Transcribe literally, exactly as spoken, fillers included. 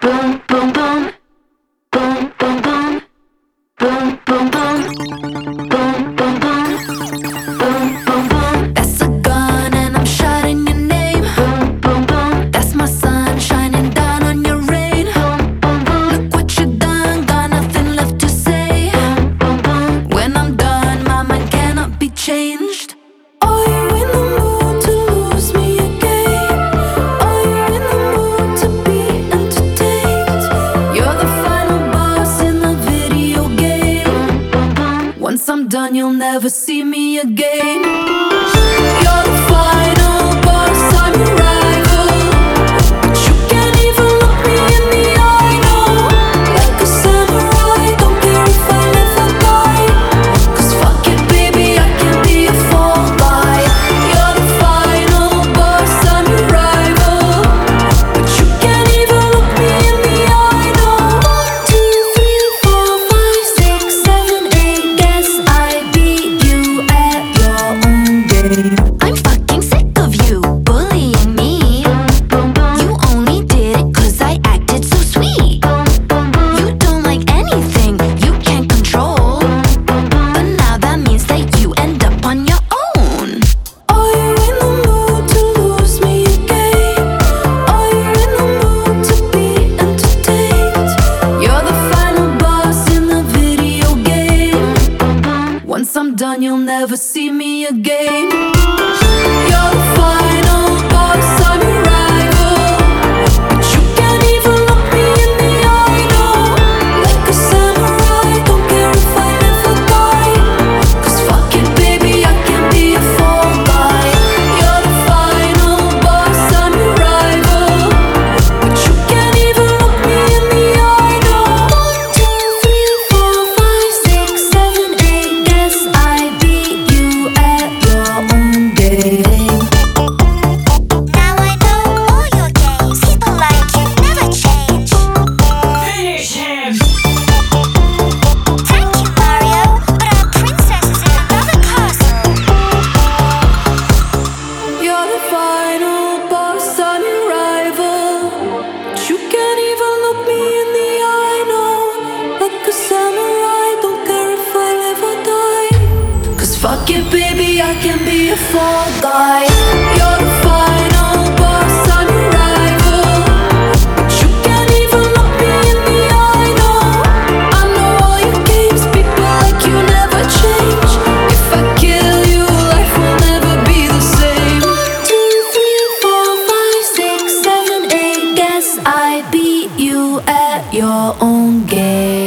Boom, boom, boom. Boom, boom, boom. Boom, boom, boom. Boom, boom, boom. Boom, boom, boom. That's a gun and I'm shouting your name. Boom, boom, boom. That's my sun shining down on your rain. Boom, boom, boom. Look what you done, got nothing left to say. Boom, boom, boom. When I'm done, my mind cannot be changed. Are you in the mood to lose me again? Are you in the mood to be entertained? You're the final boss in the video game. Boom, boom. Once I'm done, you'll never see me again. You're the final boss, I'm your rival. But you can't even look me in the eye, no. Like a samurai, don't care if I live or die. 'Cause fuck it, baby, I can be a fall guy. You're the final boss, I'm your rival. But you can't even look me in the eye, no. One, two, three, four, five, six, seven, eight. Guess I beat you at your own game. I'm fucking sick of you bullying me. Boom, boom. You only did it 'cause I acted so sweet. Boom, boom, boom. You don't like anything you can't control. Boom, boom. But now that means that you end up on your own. Are you in the mood to lose me again? Are you in the mood to be entertained? You're the final boss in the video game. Boom, boom. Once I'm done, you'll never see me again. You're the final boss, I'm your rival. But you can't even look me in the eye, no. Like a samurai, don't care if I live or die. 'Cause fuck it, baby, I can be a fall guy. You're the final boss, I'm your rival. But you can't even look me in the eye, no. One, two, three, four, five, six, seven, eight. Guess I beat you at your own game. Now I know all your games. People like you never change. Finish him! Thank you, Mario, but our princess is in another castle. You're the final boss, I'm your rival. But you can't even look me in the eye, no. Like a samurai, don't care if I live or die. 'Cause fuck it, baby, I can be a fall guy. You're the final boss, I'm your rival. But you can't even look me in the eye, no. I know all your games, people like you never change. If I kill you, life will never be the same. One, two, three, four, five, six, seven, eight. Guess I beat you at your own game.